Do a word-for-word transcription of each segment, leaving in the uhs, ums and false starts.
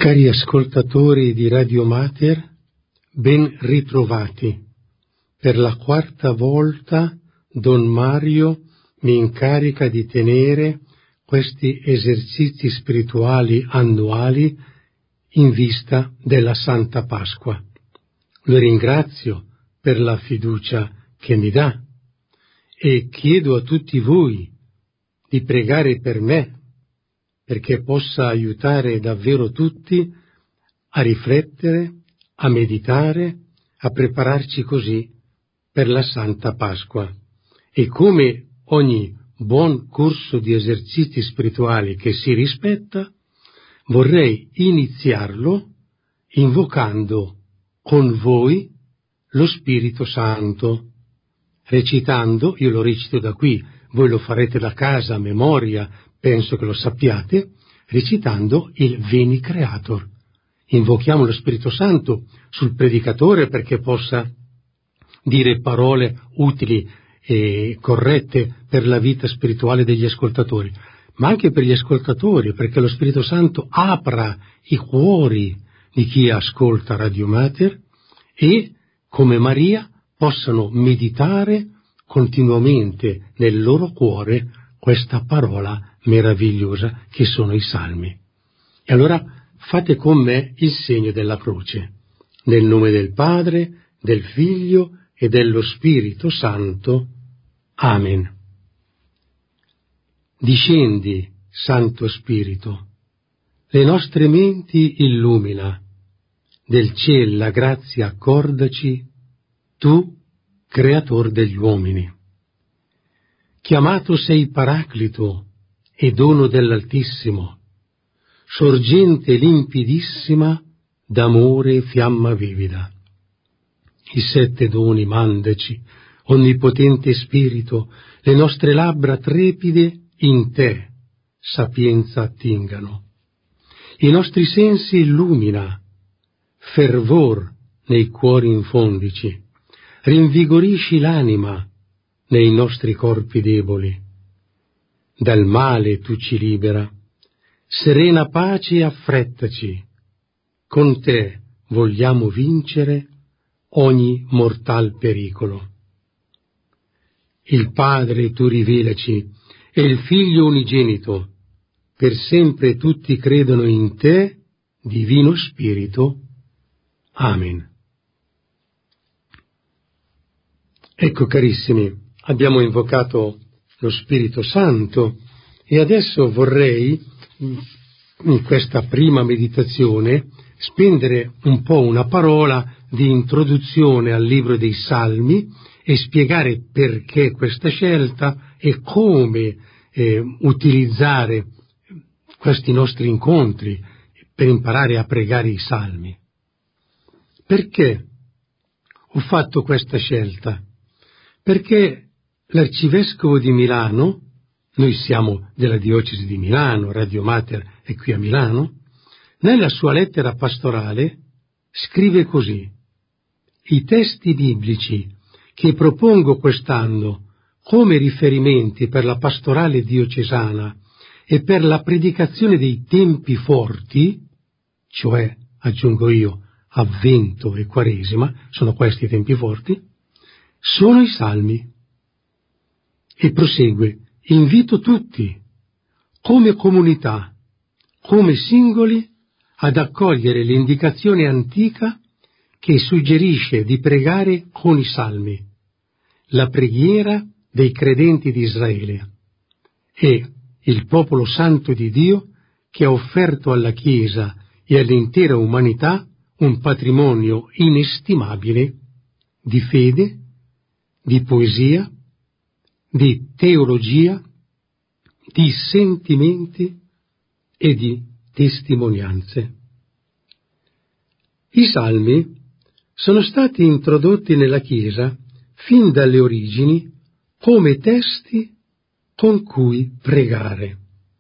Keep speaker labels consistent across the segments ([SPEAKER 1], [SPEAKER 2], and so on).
[SPEAKER 1] Cari ascoltatori di Radio Mater, ben ritrovati. Per la quarta volta Don Mario mi incarica di tenere questi esercizi spirituali annuali in vista della Santa Pasqua. Lo ringrazio per la fiducia che mi dà e chiedo a tutti voi di pregare per me, perché possa aiutare davvero tutti a riflettere, a meditare, a prepararci così per la Santa Pasqua. E come ogni buon corso di esercizi spirituali che si rispetta, vorrei iniziarlo invocando con voi lo Spirito Santo, recitando, io lo recito da qui, voi lo farete da casa a memoria, penso che lo sappiate, recitando il Veni Creator. Invochiamo lo Spirito Santo sul predicatore perché possa dire parole utili e corrette per la vita spirituale degli ascoltatori, ma anche per gli ascoltatori, perché lo Spirito Santo apra i cuori di chi ascolta Radio Mater e, come Maria, possano meditare continuamente nel loro cuore questa parola meravigliosa che sono i Salmi. E allora fate con me il segno della croce, nel nome del Padre, del Figlio e dello Spirito Santo. Amen. Discendi, Santo Spirito, le nostre menti illumina, del ciel la grazia accordaci, tu, Creator degli uomini. Chiamato sei Paraclito e dono dell'Altissimo, sorgente limpidissima d'amore e fiamma vivida. I sette doni mandaci, onnipotente Spirito, le nostre labbra trepide in te, sapienza attingano. I nostri sensi illumina, fervor nei cuori infondici, rinvigorisci l'anima nei nostri corpi deboli. Dal male tu ci libera, serena pace affrettaci, con te vogliamo vincere ogni mortal pericolo. Il Padre tu rivelaci e il Figlio unigenito, per sempre tutti credono in te, Divino Spirito. Amen. Ecco, carissimi, abbiamo invocato lo Spirito Santo e adesso vorrei, in questa prima meditazione, spendere un po' una parola di introduzione al libro dei Salmi e spiegare perché questa scelta e come eh, utilizzare questi nostri incontri per imparare a pregare i Salmi. Perché ho fatto questa scelta? Perché l'arcivescovo di Milano, noi siamo della diocesi di Milano, Radio Mater è qui a Milano, nella sua lettera pastorale scrive così: i testi biblici che propongo quest'anno come riferimenti per la pastorale diocesana e per la predicazione dei tempi forti, cioè, aggiungo io, Avvento e Quaresima, sono questi i tempi forti, sono i Salmi. E prosegue: invito tutti, come comunità, come singoli, ad accogliere l'indicazione antica che suggerisce di pregare con i Salmi, la preghiera dei credenti di Israele e il popolo santo di Dio che ha offerto alla Chiesa e all'intera umanità un patrimonio inestimabile di fede, di poesia, di teologia, di sentimenti e di testimonianze. I Salmi sono stati introdotti nella Chiesa fin dalle origini come testi con cui pregare.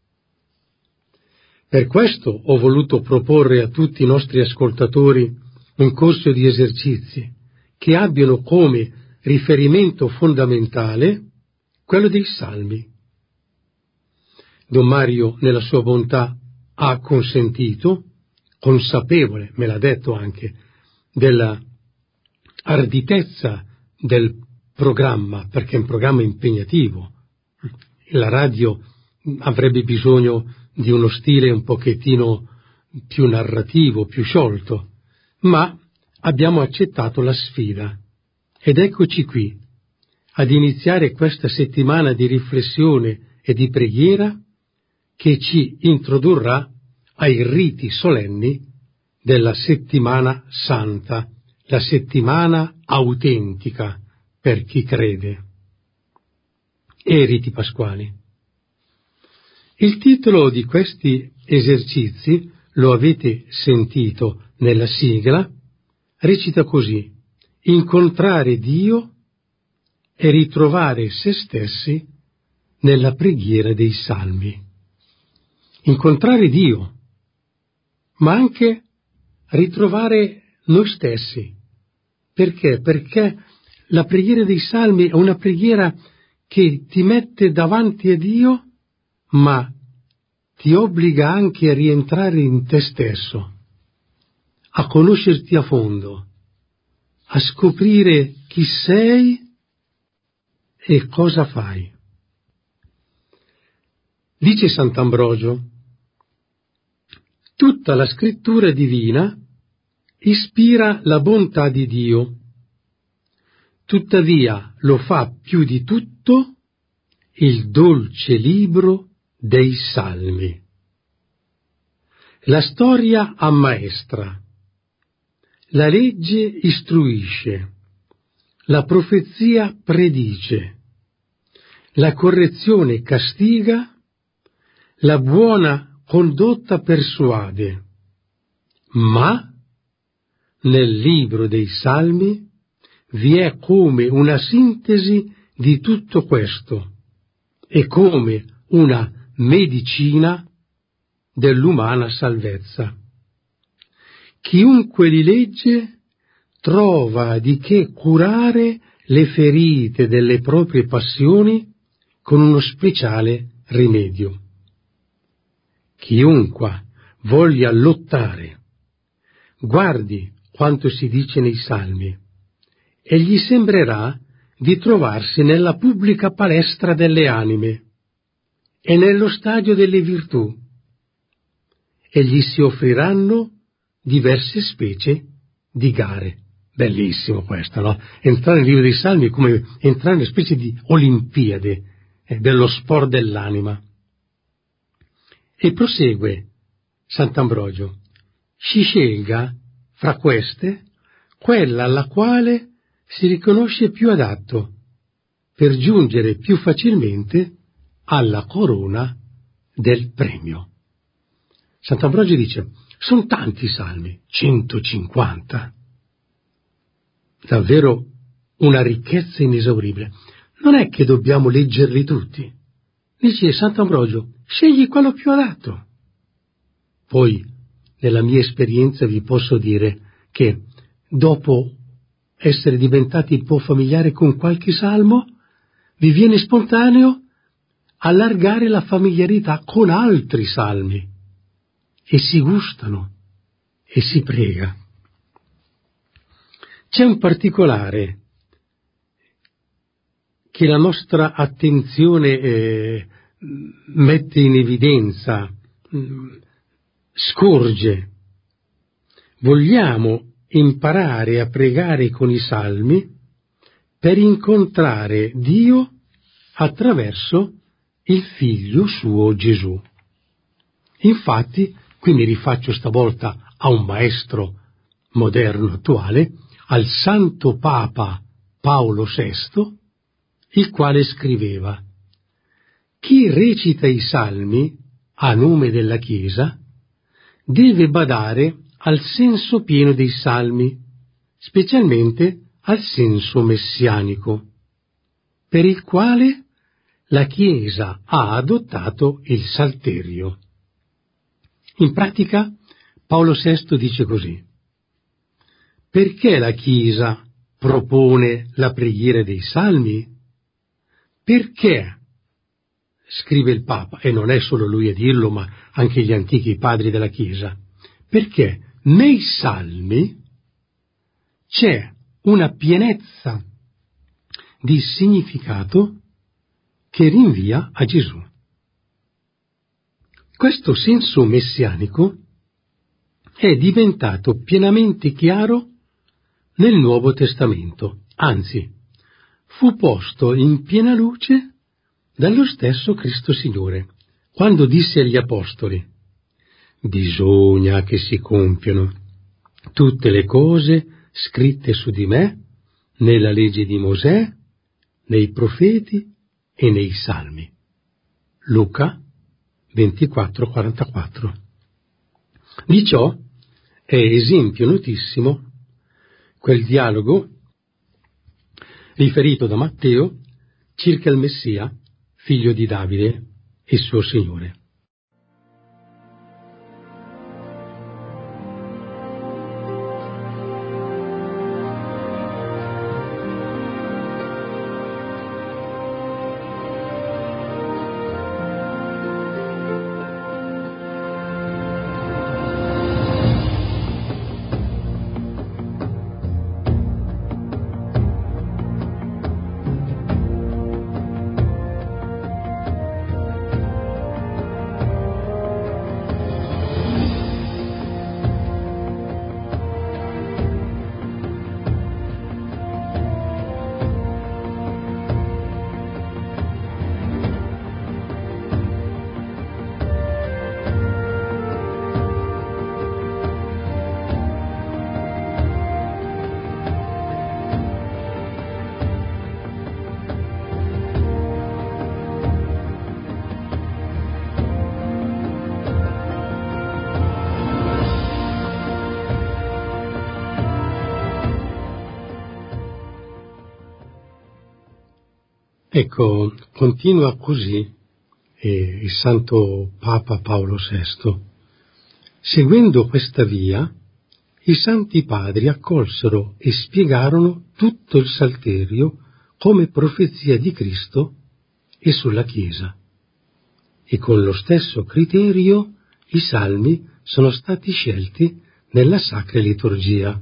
[SPEAKER 1] Per questo ho voluto proporre a tutti i nostri ascoltatori un corso di esercizi che abbiano come riferimento fondamentale quello dei Salmi. Don Mario, nella sua bontà, ha consentito, consapevole, me l'ha detto anche, della arditezza del programma, perché è un programma impegnativo. La radio avrebbe bisogno di uno stile un pochettino più narrativo, più sciolto, ma abbiamo accettato la sfida ed eccoci qui ad iniziare questa settimana di riflessione e di preghiera che ci introdurrà ai riti solenni della settimana santa, la settimana autentica per chi crede, e i riti pasquali. Il titolo di questi esercizi, lo avete sentito nella sigla, recita così: incontrare Dio e ritrovare se stessi nella preghiera dei salmi. Incontrare Dio, ma anche ritrovare noi stessi. Perché? Perché la preghiera dei salmi è una preghiera che ti mette davanti a Dio, ma ti obbliga anche a rientrare in te stesso, a conoscerti a fondo, a scoprire chi sei e cosa fai. Dice Sant'Ambrogio: tutta la scrittura divina ispira la bontà di Dio, tuttavia lo fa più di tutto il dolce libro dei salmi. La storia ammaestra, la legge istruisce, la profezia predice, la correzione castiga, la buona condotta persuade, ma nel libro dei salmi vi è come una sintesi di tutto questo e come una medicina dell'umana salvezza. Chiunque li legge trova di che curare le ferite delle proprie passioni con uno speciale rimedio. Chiunque voglia lottare, guardi quanto si dice nei salmi, e gli sembrerà di trovarsi nella pubblica palestra delle anime e nello stadio delle virtù, e gli si offriranno diverse specie di gare. Bellissimo questo, no? Entrare nel libro dei salmi è come entrare in una specie di olimpiade eh, dello sport dell'anima. E prosegue Sant'Ambrogio: si scelga fra queste quella alla quale si riconosce più adatto per giungere più facilmente alla corona del premio. Sant'Ambrogio dice: sono tanti salmi, centocinquanta, davvero una ricchezza inesauribile. Non è che dobbiamo leggerli tutti. Dice Sant'Ambrogio: scegli quello più adatto. Poi, nella mia esperienza, vi posso dire che dopo essere diventati un po' familiari con qualche salmo, vi viene spontaneo allargare la familiarità con altri salmi, e si gustano e si prega. C'è un particolare che la nostra attenzione eh, mette in evidenza, mh, scorge. Vogliamo imparare a pregare con i salmi per incontrare Dio attraverso il Figlio suo Gesù. Infatti, qui mi rifaccio stavolta a un maestro moderno attuale, al Santo Papa Paolo sesto, il quale scriveva: chi recita i salmi a nome della Chiesa deve badare al senso pieno dei salmi, specialmente al senso messianico, per il quale la Chiesa ha adottato il Salterio. In pratica, Paolo sesto dice così: perché la Chiesa propone la preghiera dei salmi? Perché, scrive il Papa, e non è solo lui a dirlo, ma anche gli antichi padri della Chiesa, perché nei salmi c'è una pienezza di significato che rinvia a Gesù. Questo senso messianico è diventato pienamente chiaro nel Nuovo Testamento, anzi, fu posto in piena luce dallo stesso Cristo Signore, quando disse agli Apostoli: «Bisogna che si compiano tutte le cose scritte su di me nella legge di Mosè, nei profeti e nei salmi». Luca ventiquattro quarantaquattro. Di ciò è esempio notissimo quel dialogo riferito da Matteo circa il Messia, figlio di Davide e suo Signore. Ecco, continua così eh, il Santo Papa Paolo sesto. Seguendo questa via, i Santi Padri accolsero e spiegarono tutto il Salterio come profezia di Cristo e sulla Chiesa. E con lo stesso criterio i Salmi sono stati scelti nella Sacra Liturgia.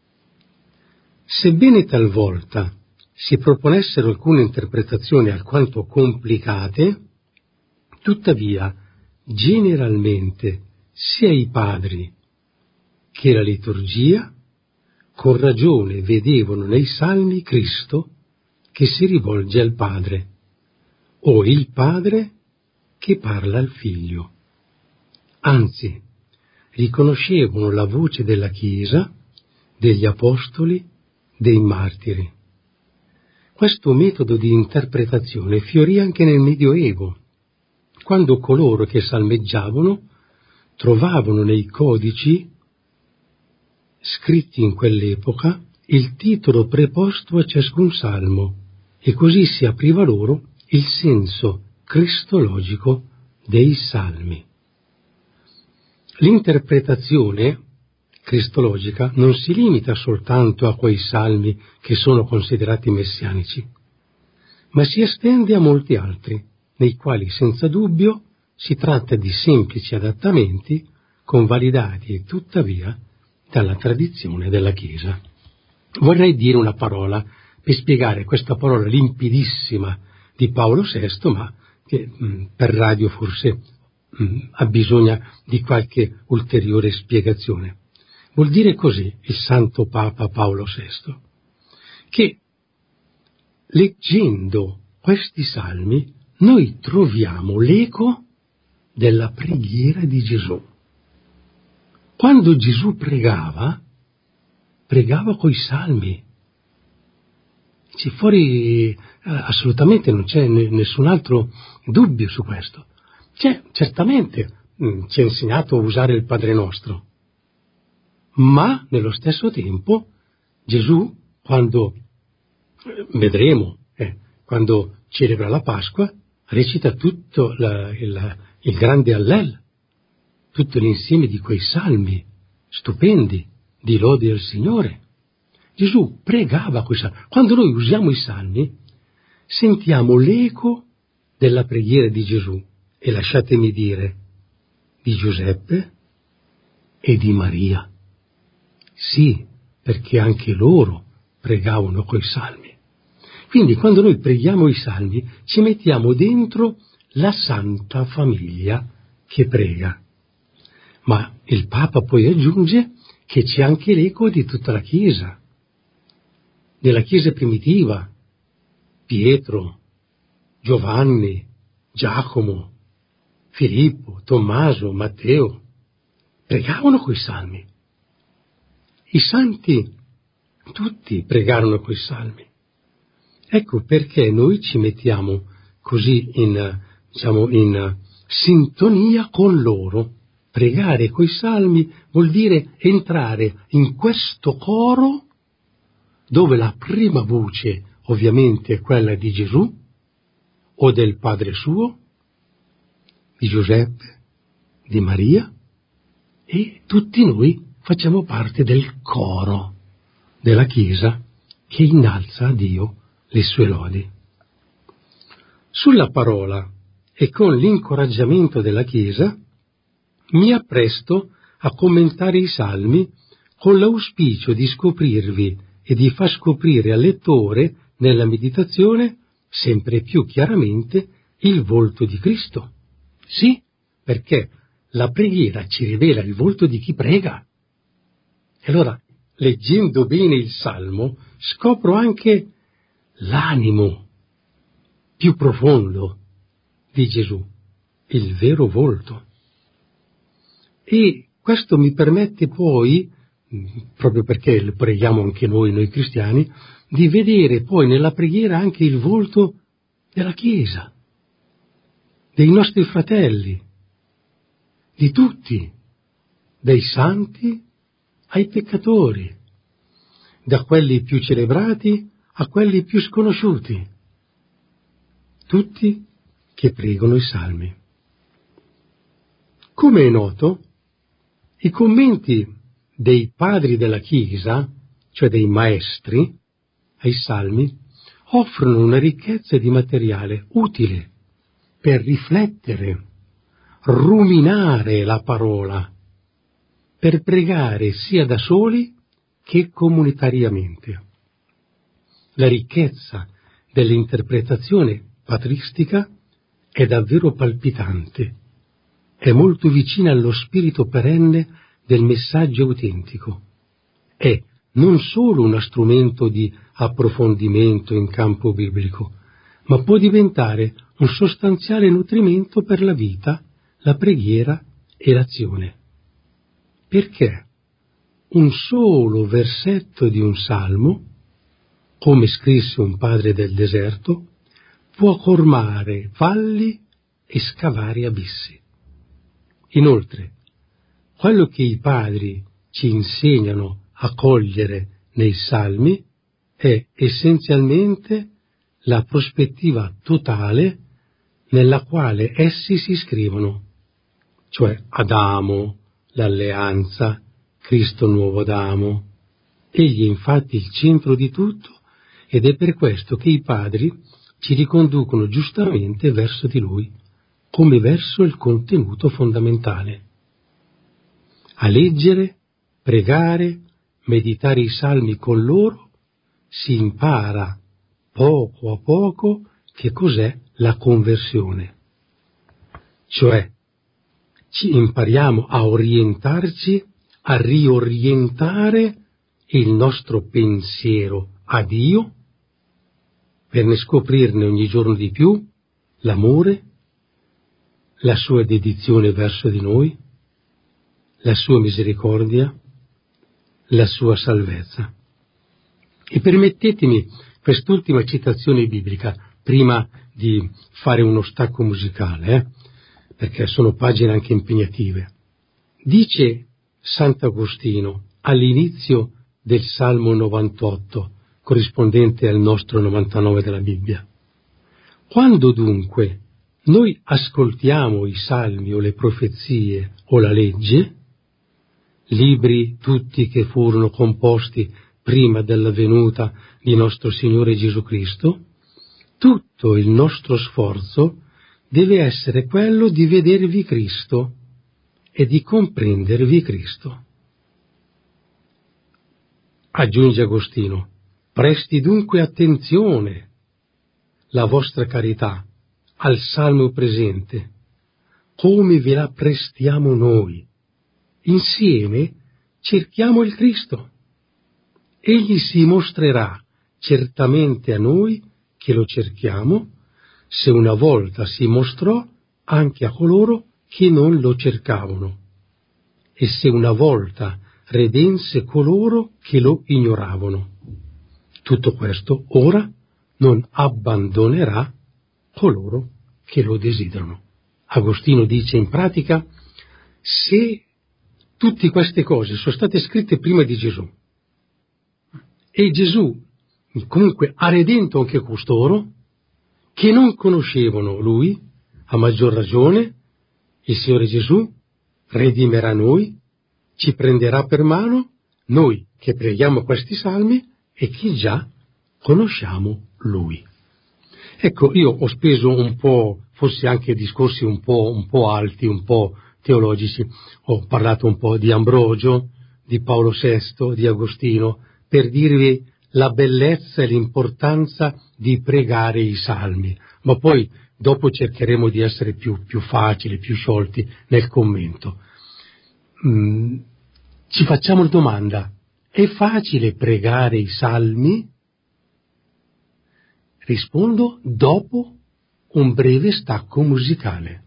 [SPEAKER 1] Sebbene talvolta si proponessero alcune interpretazioni alquanto complicate, tuttavia, generalmente, sia i padri che la liturgia, con ragione vedevano nei salmi Cristo che si rivolge al Padre, o il Padre che parla al Figlio. Anzi, riconoscevano la voce della Chiesa, degli Apostoli, dei Martiri. Questo metodo di interpretazione fiorì anche nel Medioevo, quando coloro che salmeggiavano trovavano nei codici scritti in quell'epoca il titolo preposto a ciascun salmo, e così si apriva loro il senso cristologico dei salmi. L'interpretazione cristologica non si limita soltanto a quei salmi che sono considerati messianici, ma si estende a molti altri, nei quali senza dubbio si tratta di semplici adattamenti convalidati tuttavia dalla tradizione della Chiesa. Vorrei dire una parola per spiegare questa parola limpidissima di Paolo sesto, ma che mh, per radio forse mh, ha bisogno di qualche ulteriore spiegazione. Vuol dire così il Santo Papa Paolo sesto, che leggendo questi salmi noi troviamo l'eco della preghiera di Gesù. Quando Gesù pregava, pregava coi salmi. C'è fuori, eh, assolutamente non c'è n- nessun altro dubbio su questo. C'è, certamente, mh, ci ha insegnato a usare il Padre Nostro, ma nello stesso tempo Gesù, quando eh, vedremo, eh, quando celebra la Pasqua, recita tutto la, il, il grande Allel, tutto l'insieme di quei salmi stupendi di lode al Signore. Gesù pregava quei salmi. Quando noi usiamo i salmi, sentiamo l'eco della preghiera di Gesù, e lasciatemi dire, di Giuseppe e di Maria. Sì, perché anche loro pregavano coi salmi. Quindi quando noi preghiamo i salmi ci mettiamo dentro la Santa Famiglia che prega. Ma il Papa poi aggiunge che c'è anche l'eco di tutta la Chiesa, della Chiesa primitiva, Pietro, Giovanni, Giacomo, Filippo, Tommaso, Matteo, pregavano coi salmi. I santi tutti pregarono coi salmi. Ecco perché noi ci mettiamo così in, diciamo, in sintonia con loro. Pregare coi salmi vuol dire entrare in questo coro dove la prima voce ovviamente è quella di Gesù o del Padre suo, di Giuseppe, di Maria, e tutti noi facciamo parte del coro della Chiesa che innalza a Dio le sue lodi. Sulla parola e con l'incoraggiamento della Chiesa mi appresto a commentare i salmi con l'auspicio di scoprirvi e di far scoprire al lettore nella meditazione sempre più chiaramente il volto di Cristo. Sì, perché la preghiera ci rivela il volto di chi prega. E allora, leggendo bene il salmo, scopro anche l'animo più profondo di Gesù, il vero volto. E questo mi permette poi, proprio perché lo preghiamo anche noi, noi cristiani, di vedere poi nella preghiera anche il volto della Chiesa, dei nostri fratelli, di tutti, dai santi ai peccatori, da quelli più celebrati a quelli più sconosciuti, tutti che pregano i salmi. Come è noto, i commenti dei padri della Chiesa, cioè dei maestri, ai salmi, offrono una ricchezza di materiale utile per riflettere, ruminare la parola, per pregare sia da soli che comunitariamente. La ricchezza dell'interpretazione patristica è davvero palpitante, è molto vicina allo spirito perenne del messaggio autentico. È non solo uno strumento di approfondimento in campo biblico, ma può diventare un sostanziale nutrimento per la vita, la preghiera e l'azione. Perché un solo versetto di un salmo, come scrisse un padre del deserto, può colmare valli e scavare abissi. Inoltre, quello che i padri ci insegnano a cogliere nei salmi è essenzialmente la prospettiva totale nella quale essi si iscrivono, cioè Adamo, l'alleanza, Cristo nuovo Adamo. Egli è infatti il centro di tutto ed è per questo che i padri ci riconducono giustamente verso di lui, come verso il contenuto fondamentale. A leggere, pregare, meditare i salmi con loro si impara poco a poco che cos'è la conversione. Cioè, ci impariamo a orientarci, a riorientare il nostro pensiero a Dio per ne scoprirne ogni giorno di più l'amore, la sua dedizione verso di noi, la sua misericordia, la sua salvezza. E permettetemi quest'ultima citazione biblica, prima di fare uno stacco musicale, eh, perché sono pagine anche impegnative. Dice Sant'Agostino all'inizio del Salmo novantotto, corrispondente al nostro novantanove della Bibbia: quando dunque noi ascoltiamo i salmi o le profezie o la legge, libri tutti che furono composti prima della venuta di nostro Signore Gesù Cristo, tutto il nostro sforzo deve essere quello di vedervi Cristo e di comprendervi Cristo. Aggiunge Agostino: presti dunque attenzione la vostra carità al salmo presente, come ve la prestiamo noi. Insieme cerchiamo il Cristo. Egli si mostrerà certamente a noi che lo cerchiamo, se una volta si mostrò anche a coloro che non lo cercavano, e se una volta redense coloro che lo ignoravano. Tutto questo ora non abbandonerà coloro che lo desiderano. Agostino dice in pratica: se tutte queste cose sono state scritte prima di Gesù e Gesù comunque ha redento anche costoro che non conoscevano Lui, a maggior ragione il Signore Gesù redimerà noi, ci prenderà per mano, noi che preghiamo questi salmi e che già conosciamo Lui. Ecco, io ho speso un po', forse anche discorsi un po', un po' alti, un po' teologici, ho parlato un po' di Ambrogio, di Paolo sesto, di Agostino, per dirvi la bellezza e l'importanza di pregare i salmi, ma poi dopo cercheremo di essere più, più facili, più sciolti nel commento. Mm, ci facciamo la domanda: è facile pregare i salmi? Rispondo dopo un breve stacco musicale.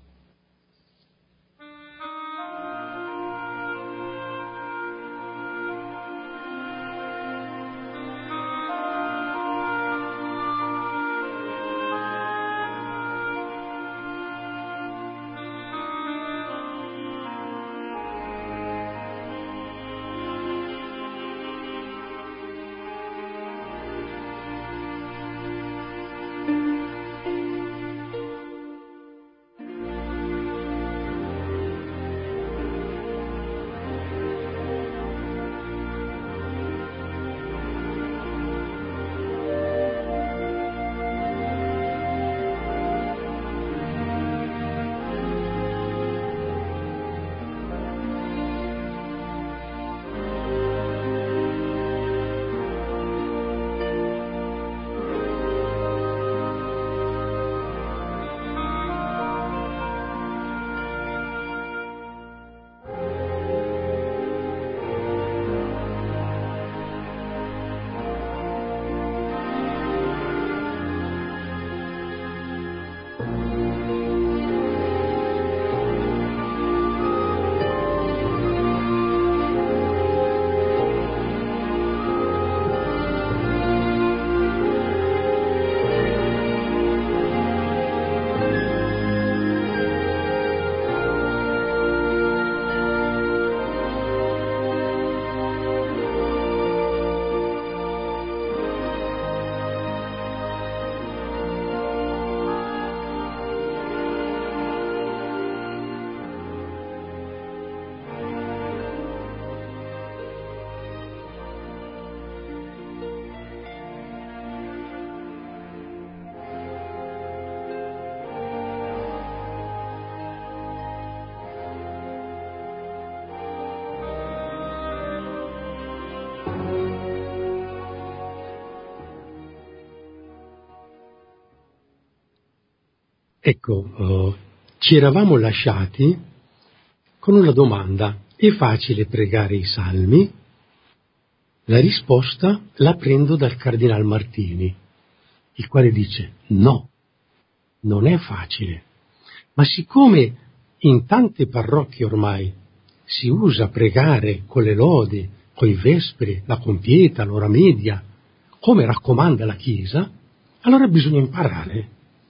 [SPEAKER 1] Ecco, uh, ci eravamo lasciati con una domanda: è facile pregare i salmi? La risposta la prendo dal Cardinal Martini, il quale dice: no, non è facile. Ma siccome in tante parrocchie ormai si usa pregare con le lodi, con i vespri, la compieta, l'ora media, come raccomanda la Chiesa, allora bisogna imparare.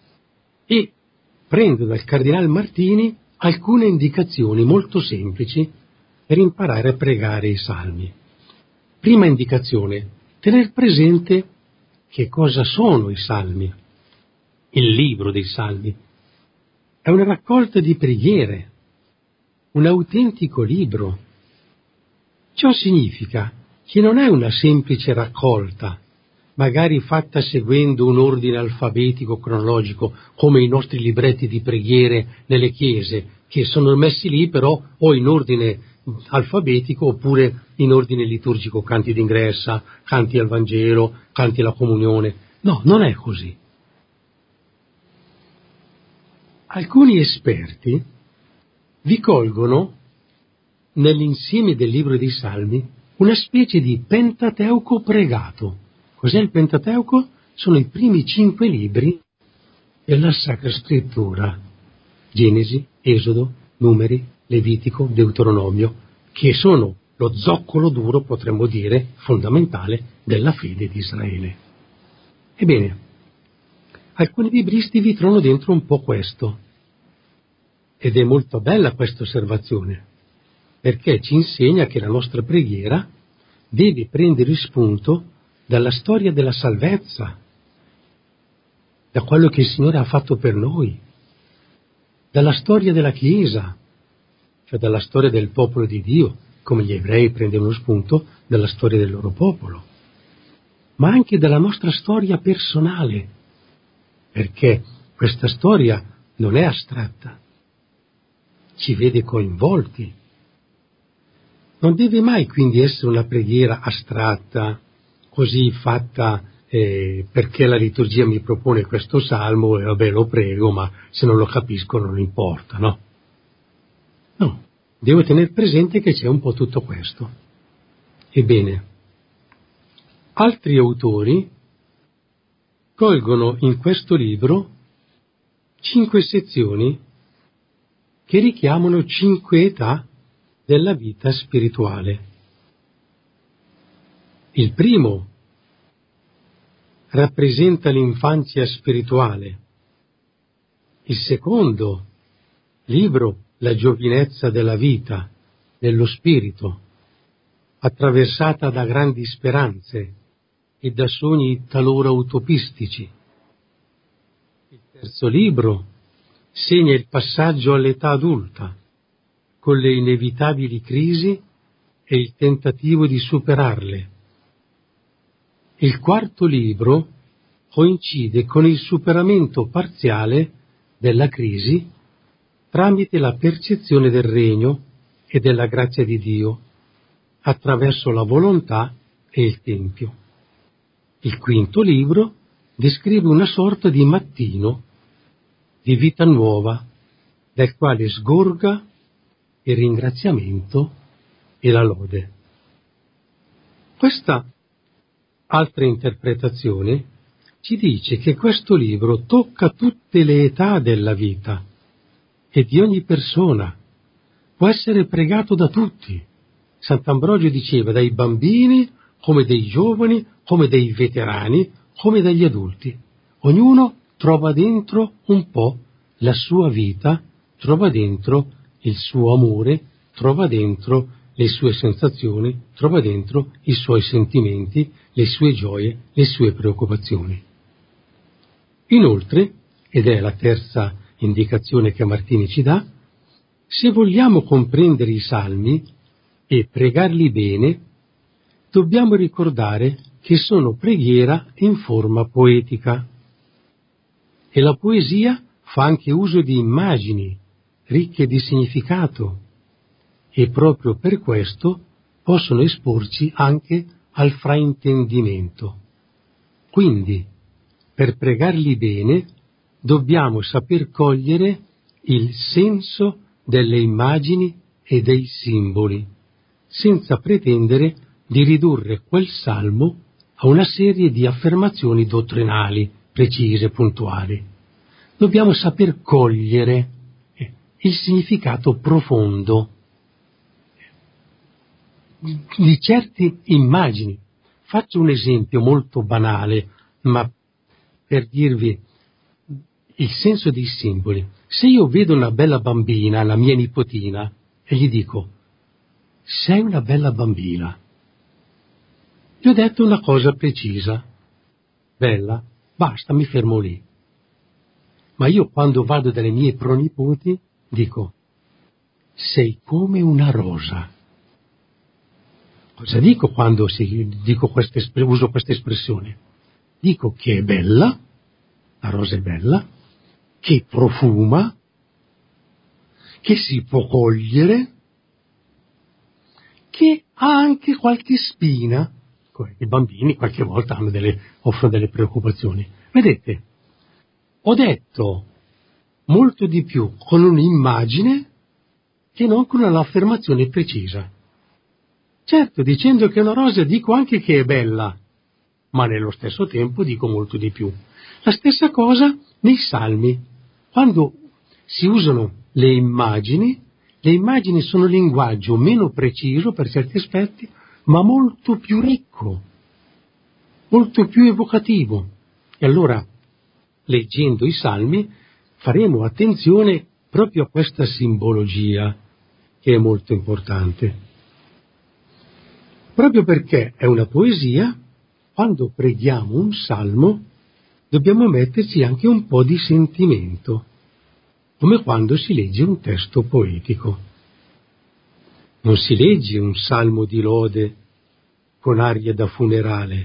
[SPEAKER 1] E prendo dal Cardinal Martini alcune indicazioni molto semplici per imparare a pregare i salmi. Prima indicazione: tener presente che cosa sono i salmi. Il libro dei salmi è una raccolta di preghiere, un autentico libro. Ciò significa che non è una semplice raccolta, magari fatta seguendo un ordine alfabetico cronologico, come i nostri libretti di preghiere nelle chiese, che sono messi lì però o in ordine alfabetico oppure in ordine liturgico, canti d'ingresso, canti al Vangelo, canti alla comunione. No, non è così. Alcuni esperti vi colgono nell'insieme del libro dei Salmi una specie di Pentateuco pregato. Cos'è il Pentateuco? Sono i primi cinque libri della Sacra Scrittura: Genesi, Esodo, Numeri, Levitico, Deuteronomio, che sono lo zoccolo duro, potremmo dire, fondamentale della fede di Israele. Ebbene, alcuni libristi vi trovano dentro un po' questo, ed è molto bella questa osservazione, perché ci insegna che la nostra preghiera deve prendere spunto dalla storia della salvezza, da quello che il Signore ha fatto per noi, dalla storia della Chiesa, cioè dalla storia del popolo di Dio, come gli ebrei prendono spunto dalla storia del loro popolo, ma anche dalla nostra storia personale, perché questa storia non è astratta, ci vede coinvolti. Non deve mai quindi essere una preghiera astratta, così fatta eh, perché la liturgia mi propone questo salmo e vabbè lo prego, ma se non lo capisco non importa, no? No, devo tenere presente che c'è un po' tutto questo. Ebbene, altri autori colgono in questo libro cinque sezioni che richiamano cinque età della vita spirituale. Il primo rappresenta l'infanzia spirituale, il secondo libro la giovinezza della vita, dello spirito, attraversata da grandi speranze e da sogni talora utopistici. Il terzo libro segna il passaggio all'età adulta, con le inevitabili crisi e il tentativo di superarle. Il quarto libro coincide con il superamento parziale della crisi tramite la percezione del regno e della grazia di Dio attraverso la volontà e il Tempio. Il quinto libro descrive una sorta di mattino di vita nuova, dal quale sgorga il ringraziamento e la lode. Questa altra interpretazione ci dice che questo libro tocca tutte le età della vita e di ogni persona, può essere pregato da tutti. Sant'Ambrogio diceva dai bambini, come dei giovani, come dei veterani, come dagli adulti. Ognuno trova dentro un po' la sua vita, trova dentro il suo amore, trova dentro le sue sensazioni, trova dentro i suoi sentimenti, le sue gioie, le sue preoccupazioni. Inoltre, ed è la terza indicazione che Martini ci dà, se vogliamo comprendere i salmi e pregarli bene, dobbiamo ricordare che sono preghiera in forma poetica. E la poesia fa anche uso di immagini ricche di significato e proprio per questo possono esporci anche al fraintendimento. Quindi, per pregarli bene, dobbiamo saper cogliere il senso delle immagini e dei simboli, senza pretendere di ridurre quel salmo a una serie di affermazioni dottrinali, precise, puntuali. Dobbiamo saper cogliere il significato profondo di certe immagini. Faccio un esempio molto banale, ma per dirvi il senso dei simboli. Se io vedo una bella bambina, la mia nipotina, e gli dico, sei una bella bambina, gli ho detto una cosa precisa, bella, basta, mi fermo lì. Ma io quando vado dalle mie pronipoti dico, sei come una rosa. Cosa dico quando si, dico queste, uso questa espressione? dico che è bella, la rosa è bella, che profuma, che si può cogliere, che ha anche qualche spina. I bambini qualche volta hanno delle, offrono delle preoccupazioni. Vedete, ho detto molto di più con un'immagine che non con un'affermazione precisa. Certo, dicendo che è una rosa dico anche che è bella, ma nello stesso tempo dico molto di più. La stessa cosa nei salmi. Quando si usano le immagini, le immagini sono linguaggio meno preciso per certi aspetti, ma molto più ricco, molto più evocativo. E allora, leggendo i salmi, faremo attenzione proprio a questa simbologia che è molto importante. Proprio perché è una poesia, quando preghiamo un salmo dobbiamo metterci anche un po' di sentimento, come quando si legge un testo poetico. Non si legge un salmo di lode con aria da funerale,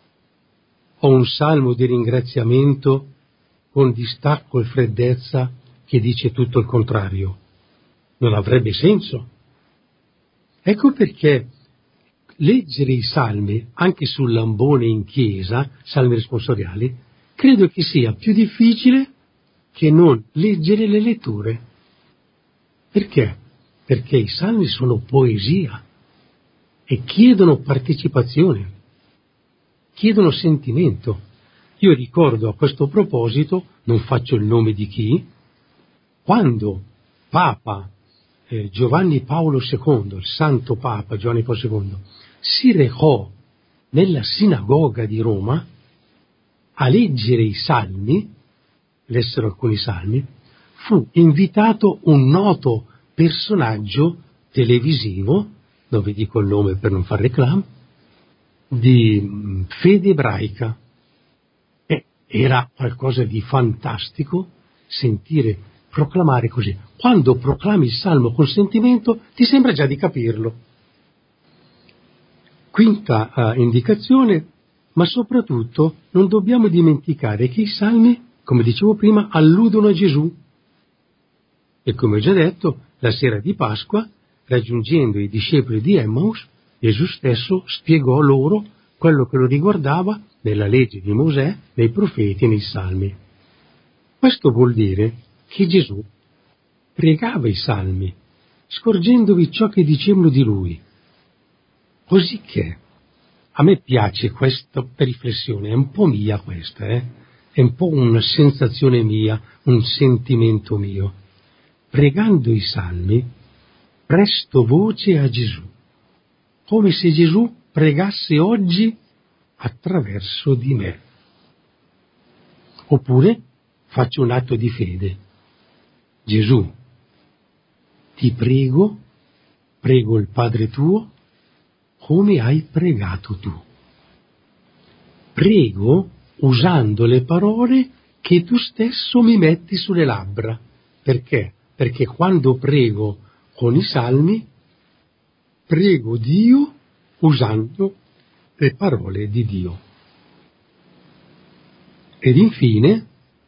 [SPEAKER 1] o un salmo di ringraziamento con distacco e freddezza che dice tutto il contrario. Non avrebbe senso. Ecco perché leggere i salmi, anche sul lambone in chiesa, salmi responsoriali, credo che sia più difficile che non leggere le letture. Perché? Perché i salmi sono poesia e chiedono partecipazione, chiedono sentimento. Io ricordo a questo proposito, non faccio il nome di chi, quando Papa eh, Giovanni Paolo secondo, il santo Papa Giovanni Paolo secondo, si recò nella sinagoga di Roma a leggere i salmi, lessero alcuni salmi, fu invitato un noto personaggio televisivo, non vi dico il nome per non far reclame, di mh, fede ebraica. E era qualcosa di fantastico sentire proclamare così. Quando proclami il salmo con sentimento ti sembra già di capirlo. Quinta uh, indicazione, ma soprattutto non dobbiamo dimenticare che i salmi, come dicevo prima, alludono a Gesù. E come ho già detto, la sera di Pasqua, raggiungendo i discepoli di Emmaus, Gesù stesso spiegò loro quello che lo riguardava nella legge di Mosè, nei profeti e nei salmi. Questo vuol dire che Gesù pregava i salmi, scorgendovi ciò che dicevano di lui. Cosicché a me piace questa riflessione, è un po' mia questa, eh? È un po' una sensazione mia, un sentimento mio. Pregando i salmi, presto voce a Gesù, come se Gesù pregasse oggi attraverso di me. Oppure faccio un atto di fede. Gesù, ti prego, prego il Padre tuo, come hai pregato tu. Prego usando le parole che tu stesso mi metti sulle labbra. Perché? Perché quando prego con i salmi, prego Dio usando le parole di Dio. Ed infine,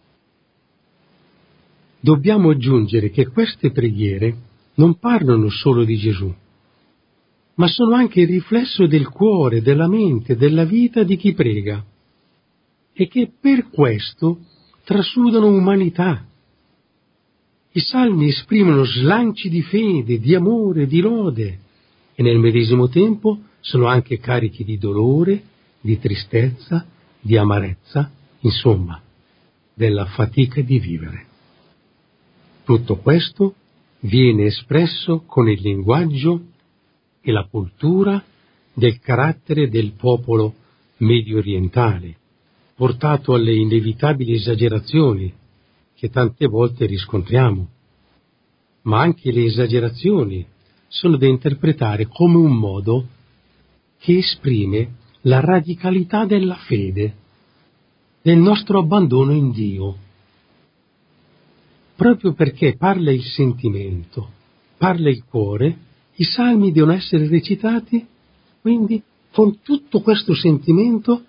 [SPEAKER 1] dobbiamo aggiungere che queste preghiere non parlano solo di Gesù, ma sono anche il riflesso del cuore, della mente, della vita di chi prega, e che per questo trasudano umanità. I salmi esprimono slanci di fede, di amore, di lode, e nel medesimo tempo sono anche carichi di dolore, di tristezza, di amarezza, insomma, della fatica di vivere. Tutto questo viene espresso con il linguaggio e la cultura del carattere del popolo medio orientale, portato alle inevitabili esagerazioni che tante volte riscontriamo. Ma anche le esagerazioni sono da interpretare come un modo che esprime la radicalità della fede, del nostro abbandono in Dio. Proprio perché parla il sentimento, parla il cuore, i salmi devono essere recitati, quindi, con tutto questo sentimento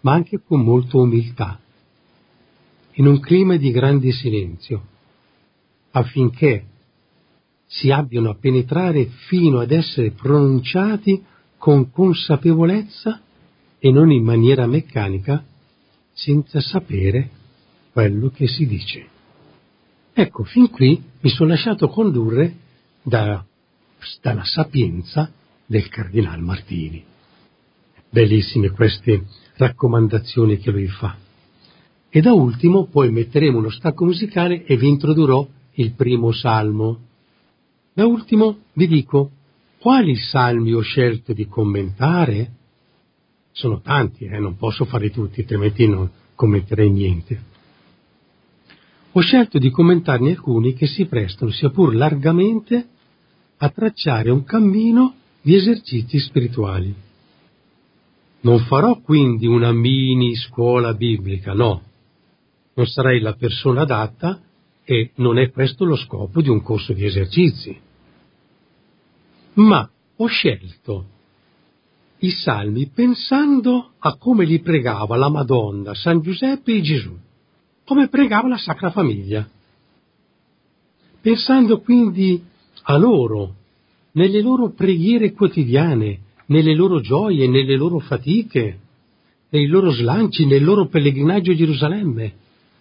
[SPEAKER 1] ma anche con molta umiltà, in un clima di grande silenzio, affinché si abbiano a penetrare fino ad essere pronunciati con consapevolezza e non in maniera meccanica, senza sapere quello che si dice. Ecco, fin qui mi sono lasciato condurre da, dalla sapienza del Cardinal Martini. Bellissime queste raccomandazioni che lui fa. E da ultimo poi metteremo uno stacco musicale e vi introdurrò il primo salmo. Da ultimo vi dico quali salmi ho scelto di commentare. Sono tanti, eh, non posso fare tutti, altrimenti non commenterei niente. Ho scelto di commentarne alcuni che si prestano, sia pur largamente, a tracciare un cammino di esercizi spirituali. Non farò quindi una mini scuola biblica, no. Non sarei la persona adatta e non è questo lo scopo di un corso di esercizi. Ma ho scelto i salmi pensando a come li pregava la Madonna, San Giuseppe e Gesù, come pregava la Sacra Famiglia. Pensando quindi a loro, nelle loro preghiere quotidiane, nelle loro gioie, nelle loro fatiche, nei loro slanci, nel loro pellegrinaggio a Gerusalemme.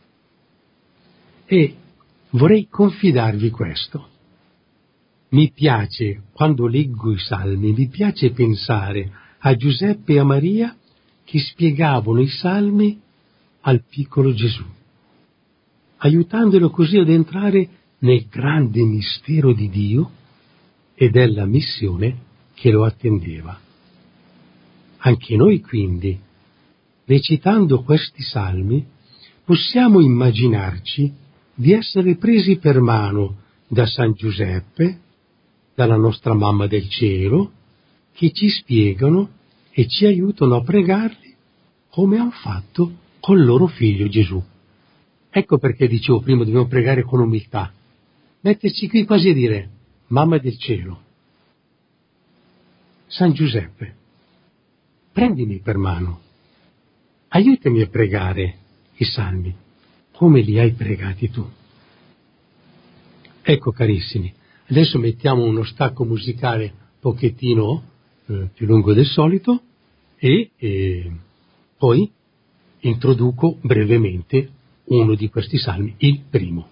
[SPEAKER 1] E vorrei confidarvi questo. Mi piace, quando leggo i salmi, mi piace pensare a Giuseppe e a Maria che spiegavano i salmi al piccolo Gesù, aiutandolo così ad entrare nel grande mistero di Dio e della missione che lo attendeva. Anche noi quindi, recitando questi salmi, possiamo immaginarci di essere presi per mano da San Giuseppe, dalla nostra Mamma del Cielo, che ci spiegano e ci aiutano a pregarli come hanno fatto col loro figlio Gesù. Ecco perché dicevo prima dobbiamo pregare con umiltà, metterci qui quasi a dire: Mamma del Cielo, San Giuseppe, prendimi per mano, aiutami a pregare i salmi come li hai pregati tu. Ecco carissimi, adesso mettiamo uno stacco musicale pochettino eh, più lungo del solito e eh, poi introduco brevemente uno di questi salmi, il primo.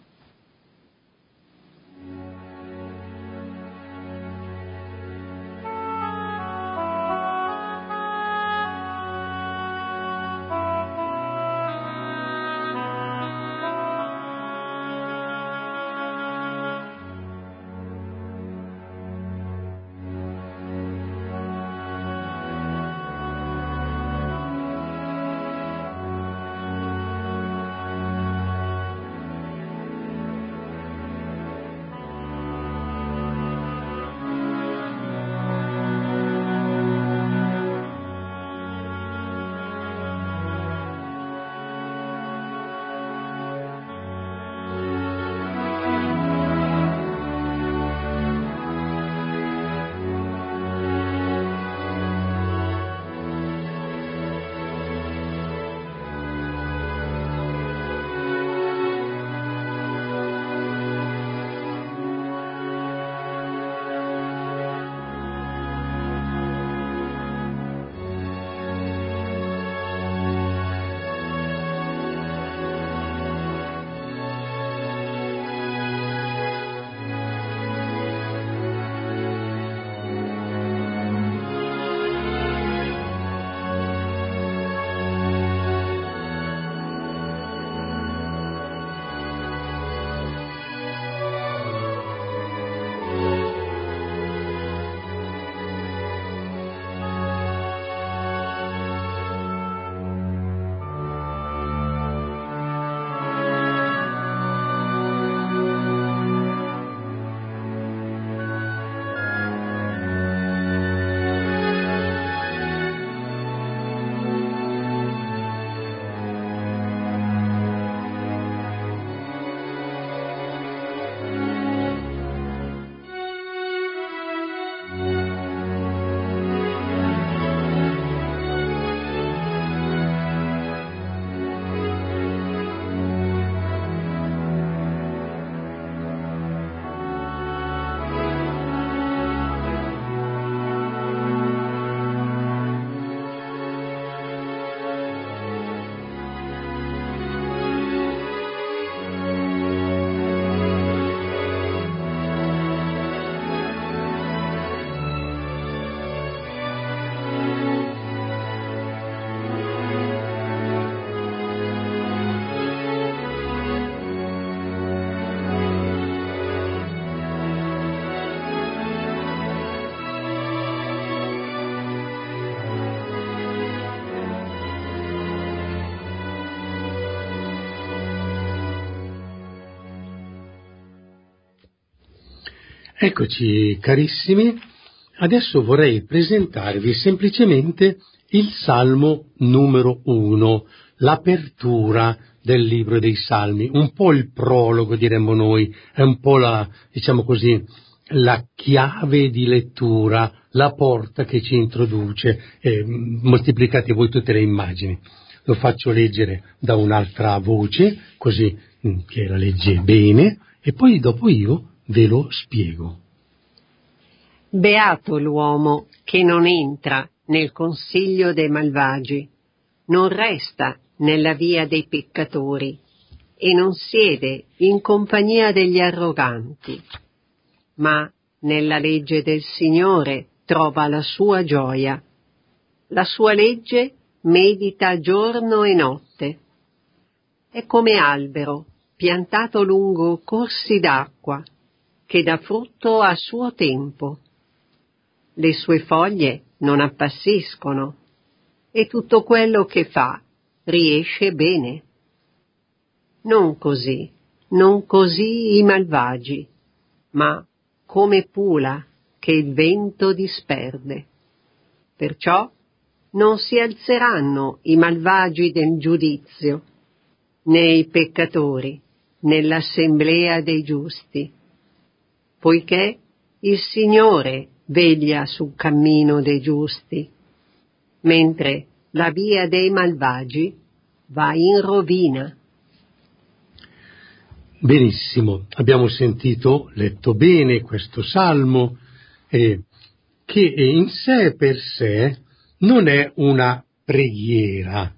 [SPEAKER 1] Eccoci carissimi, adesso vorrei presentarvi semplicemente il Salmo numero uno, l'apertura del libro dei Salmi, un po' il prologo diremmo noi, è un po' la, diciamo così, la chiave di lettura, la porta che ci introduce, eh, moltiplicate voi tutte le immagini. Lo faccio leggere da un'altra voce, così che la legge bene, e poi dopo io ve lo spiego.
[SPEAKER 2] Beato l'uomo che non entra nel consiglio dei malvagi, non resta nella via dei peccatori e non siede in compagnia degli arroganti, ma nella legge del Signore trova la sua gioia. La sua legge medita giorno e notte. È come albero piantato lungo corsi d'acqua, che dà frutto a suo tempo. Le sue foglie non appassiscono, e tutto quello che fa riesce bene. Non così, non così i malvagi, ma come pula che il vento disperde. Perciò non si alzeranno i malvagi del giudizio, né i peccatori nell'assemblea dei giusti, poiché il Signore veglia sul cammino dei giusti, mentre la via dei malvagi va in rovina.
[SPEAKER 1] Benissimo, abbiamo sentito, letto bene questo salmo, eh, che in sé per sé non è una preghiera.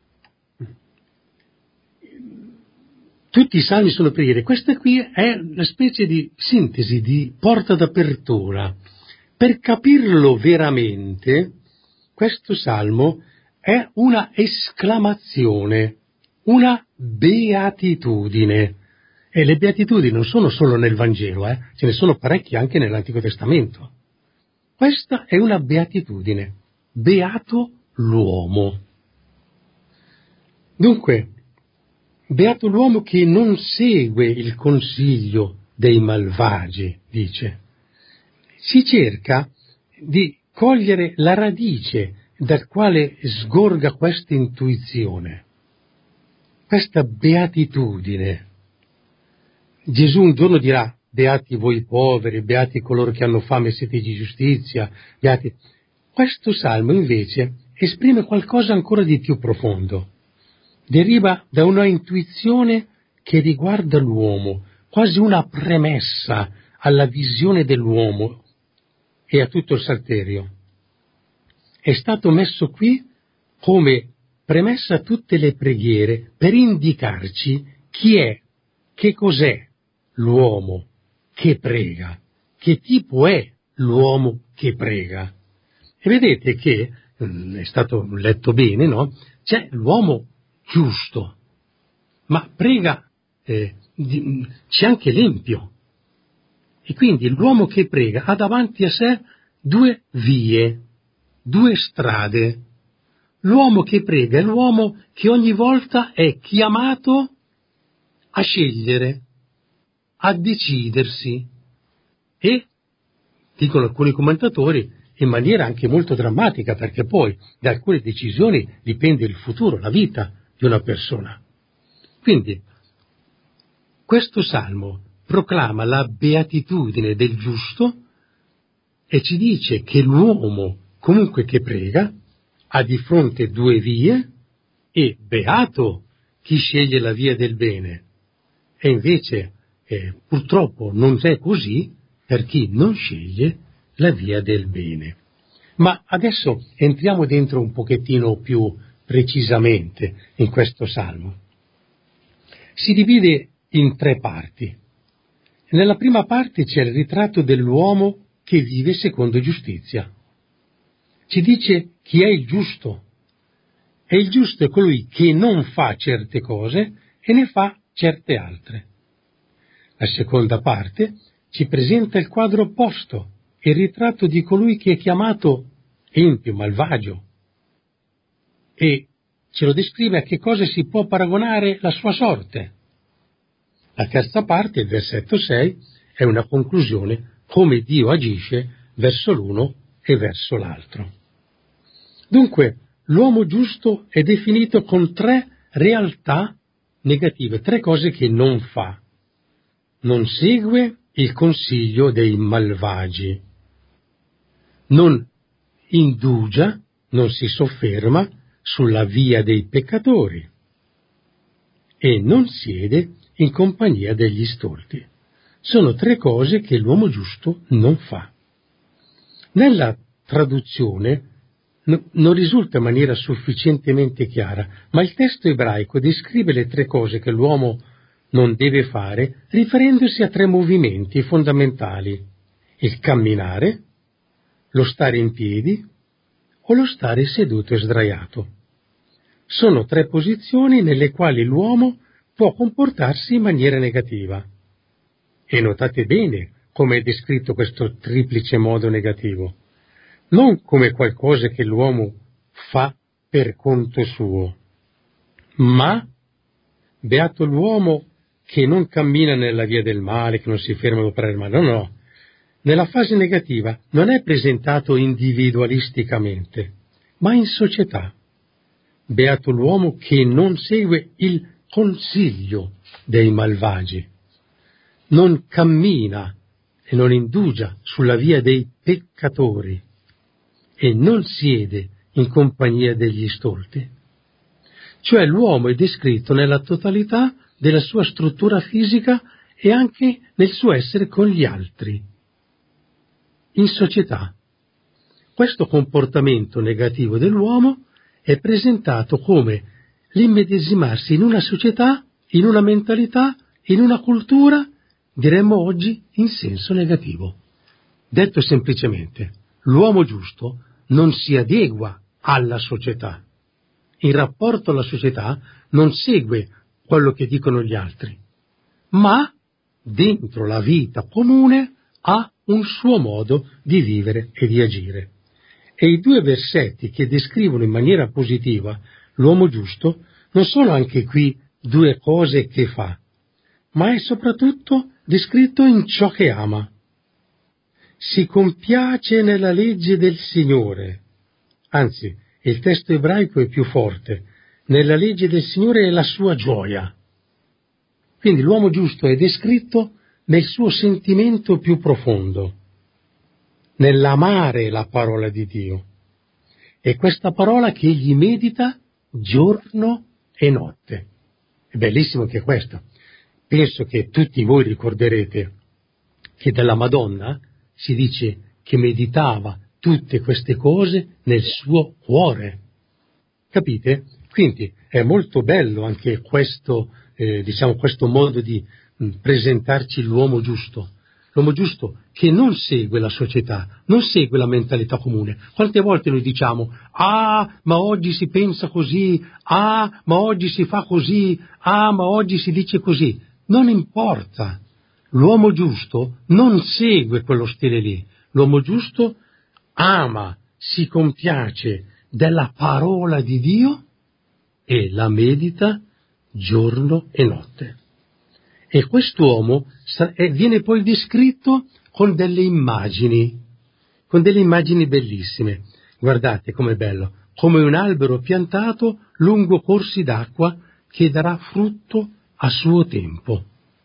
[SPEAKER 1] Tutti i salmi sono preghiere, questa qui è una specie di sintesi, di porta d'apertura. Per capirlo veramente, questo salmo è una esclamazione, una beatitudine. E le beatitudini non sono solo nel Vangelo, eh? Ce ne sono parecchie anche nell'Antico Testamento. Questa è una beatitudine, beato l'uomo. Dunque, beato l'uomo che non segue il consiglio dei malvagi, dice. Si cerca di cogliere la radice dal quale sgorga questa intuizione, questa beatitudine. Gesù un giorno dirà: beati voi poveri, beati coloro che hanno fame e sete di giustizia, beati. Questo salmo invece esprime qualcosa ancora di più profondo. Deriva da una intuizione che riguarda l'uomo, quasi una premessa alla visione dell'uomo e a tutto il salterio. È stato messo qui come premessa a tutte le preghiere per indicarci chi è, che cos'è l'uomo che prega, che tipo è l'uomo che prega. E vedete che, è stato letto bene, no? C'è l'uomo giusto, ma prega, eh, di, c'è anche l'empio. E quindi l'uomo che prega ha davanti a sé due vie, due strade. L'uomo che prega è l'uomo che ogni volta è chiamato a scegliere, a decidersi e, dicono alcuni commentatori, in maniera anche molto drammatica, perché poi da alcune decisioni dipende il futuro, la vita di una persona. Quindi questo salmo proclama la beatitudine del giusto e ci dice che l'uomo, comunque che prega, ha di fronte due vie e beato chi sceglie la via del bene. E invece eh, purtroppo non è così per chi non sceglie la via del bene. Ma adesso entriamo dentro un pochettino più precisamente in questo salmo. Si divide in tre parti. Nella prima parte c'è il ritratto dell'uomo che vive secondo giustizia. Ci dice chi è il giusto. E il giusto è colui che non fa certe cose e ne fa certe altre. La seconda parte ci presenta il quadro opposto, il ritratto di colui che è chiamato empio, malvagio, e ce lo descrive a che cosa si può paragonare la sua sorte. La terza parte, il versetto sei, è una conclusione come Dio agisce verso l'uno e verso l'altro. Dunque, l'uomo giusto è definito con tre realtà negative, tre cose che non fa. Non segue il consiglio dei malvagi, non indugia, non si sofferma sulla via dei peccatori e non siede in compagnia degli stolti. Sono tre cose che l'uomo giusto non fa. Nella traduzione no, non risulta in maniera sufficientemente chiara, ma il testo ebraico descrive le tre cose che l'uomo non deve fare riferendosi a tre movimenti fondamentali: il camminare, lo stare in piedi o lo stare seduto e sdraiato. Sono tre posizioni nelle quali l'uomo può comportarsi in maniera negativa. E notate bene come è descritto questo triplice modo negativo, non come qualcosa che l'uomo fa per conto suo, ma beato l'uomo che non cammina nella via del male, che non si ferma ad operare il male. No, no. Nella fase negativa non è presentato individualisticamente, ma in società. Beato l'uomo che non segue il consiglio dei malvagi, non cammina e non indugia sulla via dei peccatori e non siede in compagnia degli stolti. Cioè l'uomo è descritto nella totalità della sua struttura fisica e anche nel suo essere con gli altri, in società. Questo comportamento negativo dell'uomo è presentato come l'immedesimarsi in una società, in una mentalità, in una cultura, diremmo oggi in senso negativo. Detto semplicemente, l'uomo giusto non si adegua alla società. In rapporto alla società non segue quello che dicono gli altri, ma dentro la vita comune ha un suo modo di vivere e di agire. E i due versetti che descrivono in maniera positiva l'uomo giusto non sono anche qui due cose che fa, ma è soprattutto descritto in ciò che ama. Si compiace nella legge del Signore. Anzi, il testo ebraico è più forte. Nella legge del Signore è la sua gioia. Quindi l'uomo giusto è descritto nel suo sentimento più profondo, nell'amare la parola di Dio. E questa parola che egli medita giorno e notte. È bellissimo anche questo. Penso che tutti voi ricorderete che della Madonna si dice che meditava tutte queste cose nel suo cuore. Capite? Quindi è molto bello anche questo, eh, diciamo, questo modo di mh, presentarci l'uomo giusto. L'uomo giusto che non segue la società, non segue la mentalità comune. Quante volte noi diciamo, ah, ma oggi si pensa così, ah, ma oggi si fa così, ah, ma oggi si dice così. Non importa. L'uomo giusto non segue quello stile lì. L'uomo giusto ama, si compiace della parola di Dio e la medita giorno e notte. E quest'uomo viene poi descritto con delle immagini, con delle immagini bellissime. Guardate com'è bello, come un albero piantato lungo corsi d'acqua che darà frutto a suo tempo.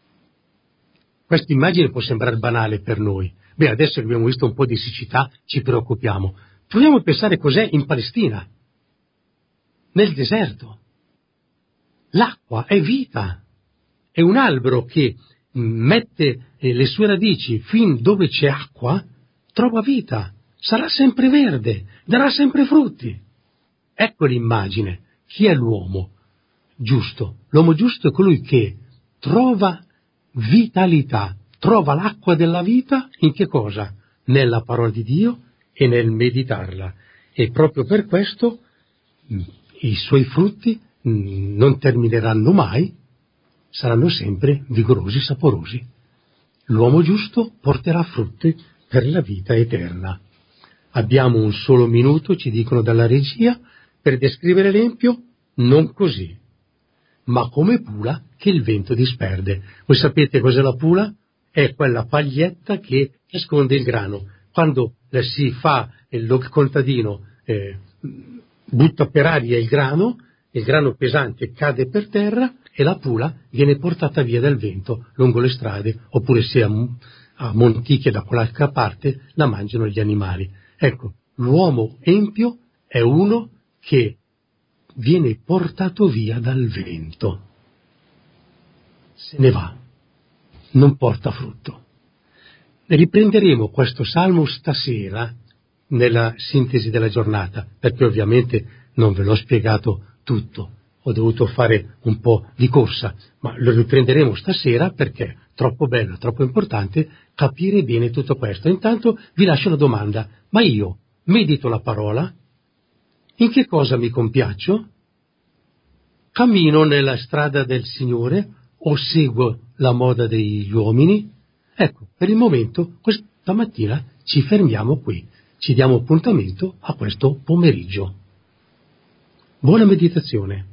[SPEAKER 1] Questa immagine può sembrare banale per noi. Beh, adesso che abbiamo visto un po' di siccità ci preoccupiamo. Proviamo a pensare cos'è in Palestina, nel deserto. L'acqua è vita. È un albero che mette le sue radici fin dove c'è acqua, trova vita, sarà sempre verde, darà sempre frutti. Ecco l'immagine. Chi è l'uomo giusto? L'uomo giusto è colui che trova vitalità, trova l'acqua della vita in che cosa? Nella parola di Dio e nel meditarla. E proprio per questo i suoi frutti non termineranno mai, saranno sempre vigorosi, saporosi. L'uomo giusto porterà frutti per la vita eterna. Abbiamo un solo minuto, ci dicono dalla regia, per descrivere l'empio, non così, ma come pula che il vento disperde. Voi sapete cos'è la pula? è quella paglietta che nasconde il grano. Quando eh, si fa il, il contadino eh, butta per aria il grano, il grano pesante cade per terra e la pula viene portata via dal vento lungo le strade, oppure se a, a montiche da qualche parte la mangiano gli animali. Ecco, l'uomo empio è uno che viene portato via dal vento, se ne va, non porta frutto. Riprenderemo questo salmo stasera nella sintesi della giornata, perché ovviamente non ve l'ho spiegato tutto, ho dovuto fare un po' di corsa, ma lo riprenderemo stasera perché è troppo bello, troppo importante capire bene tutto questo. Intanto vi lascio la domanda: ma io medito la parola? In che cosa mi compiaccio? Cammino nella strada del Signore o seguo la moda degli uomini? Ecco, per il momento, questa mattina ci fermiamo qui, ci diamo appuntamento a questo pomeriggio. Buona meditazione.